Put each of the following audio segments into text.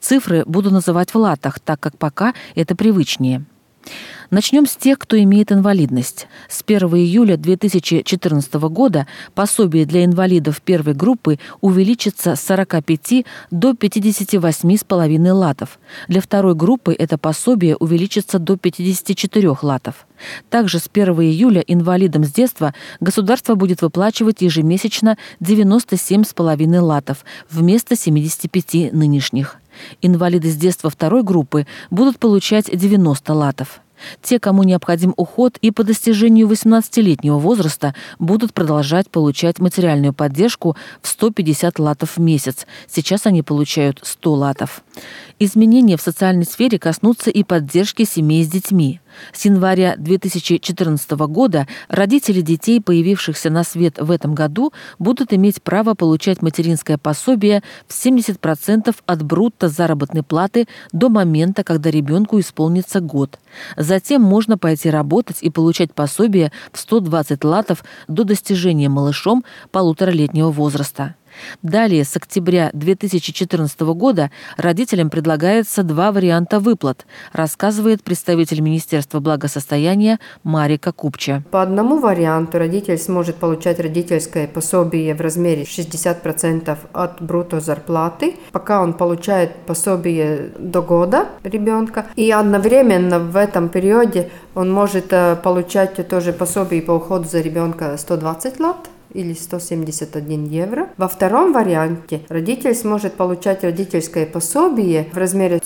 Цифры буду называть в латах, так как пока это привычнее. Начнем с тех, кто имеет инвалидность. С 1 июля 2014 года пособие для инвалидов первой группы увеличится с 45 до 58,5 латов. Для второй группы это пособие увеличится до 54 латов. Также с 1 июля инвалидам с детства государство будет выплачивать ежемесячно 97,5 латов вместо 75 нынешних. Инвалиды с детства второй группы будут получать 90 латов. Те, кому необходим уход и по достижению 18-летнего возраста, будут продолжать получать материальную поддержку в 150 латов в месяц. Сейчас они получают 100 латов. Изменения в социальной сфере коснутся и поддержки семей с детьми. С января 2014 года родители детей, появившихся на свет в этом году, будут иметь право получать материнское пособие в 70% от брутто заработной платы до момента, когда ребенку исполнится год. Затем можно пойти работать и получать пособие в 120 латов до достижения малышом 1,5-летнего возраста. Далее, с октября 2014 года родителям предлагается два варианта выплат, рассказывает представитель Министерства благосостояния Марика Купча. По одному варианту родитель сможет получать родительское пособие в размере 60% от брутто зарплаты, пока он получает пособие до года ребенка. И одновременно в этом периоде он может получать тоже пособие по уходу за ребенка 120 лат. Или 171 евро. Во втором варианте родитель сможет получать родительское пособие в размере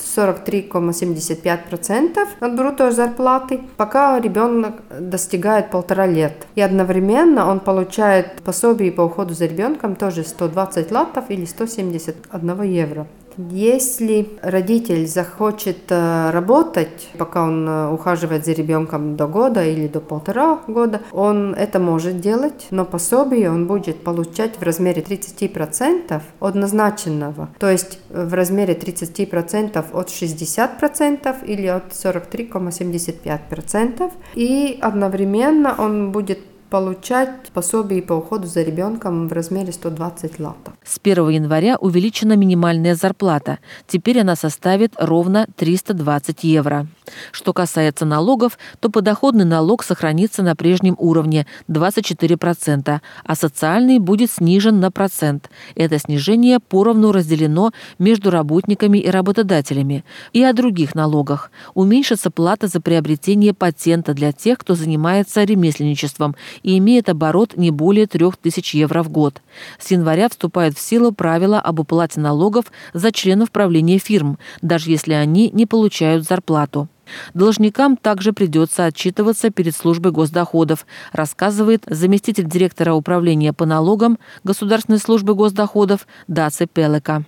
43,75% от брутто зарплаты, пока ребенок достигает 1,5 лет. И одновременно он получает пособие по уходу за ребенком тоже 120 латов или 171 евро. Если родитель захочет работать, пока он ухаживает за ребенком до года или до 1,5 года, он это может делать, но пособие он будет получать в размере 30% от назначенного, то есть в размере 30% от 60% или от 43,75%, и одновременно он будет получать пособие по уходу за ребенком в размере 120 латов. С 1 января увеличена минимальная зарплата. Теперь она составит ровно 320 евро. Что касается налогов, то подоходный налог сохранится на прежнем уровне – 24%, а социальный будет снижен на процент. Это снижение поровну разделено между работниками и работодателями. И о других налогах. Уменьшится плата за приобретение патента для тех, кто занимается ремесленничеством и имеет оборот не более 3000 евро в год. С января вступают в силу правила об уплате налогов за членов правления фирм, даже если они не получают зарплату. Должникам также придется отчитываться перед службой госдоходов, рассказывает заместитель директора управления по налогам Государственной службы госдоходов Даце Пелека.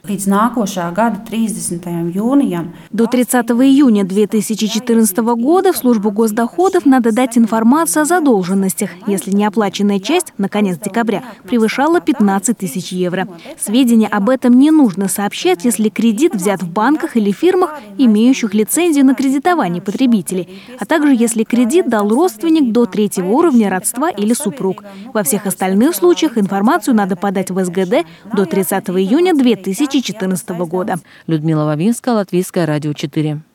До 30 июня 2014 года в службу госдоходов надо дать информацию о задолженностях, если неоплаченная часть на конец декабря превышала 15 тысяч евро. Сведения об этом не нужно сообщать, если кредит взят в банках или фирмах, имеющих лицензию на кредитование потребителей, а также если кредит дал родственник до 3-го уровня родства или супруг. Во всех остальных случаях информацию надо подать в СГД до 30 июня 2014 года. Людмила Вавинская, Латвийское радио 4.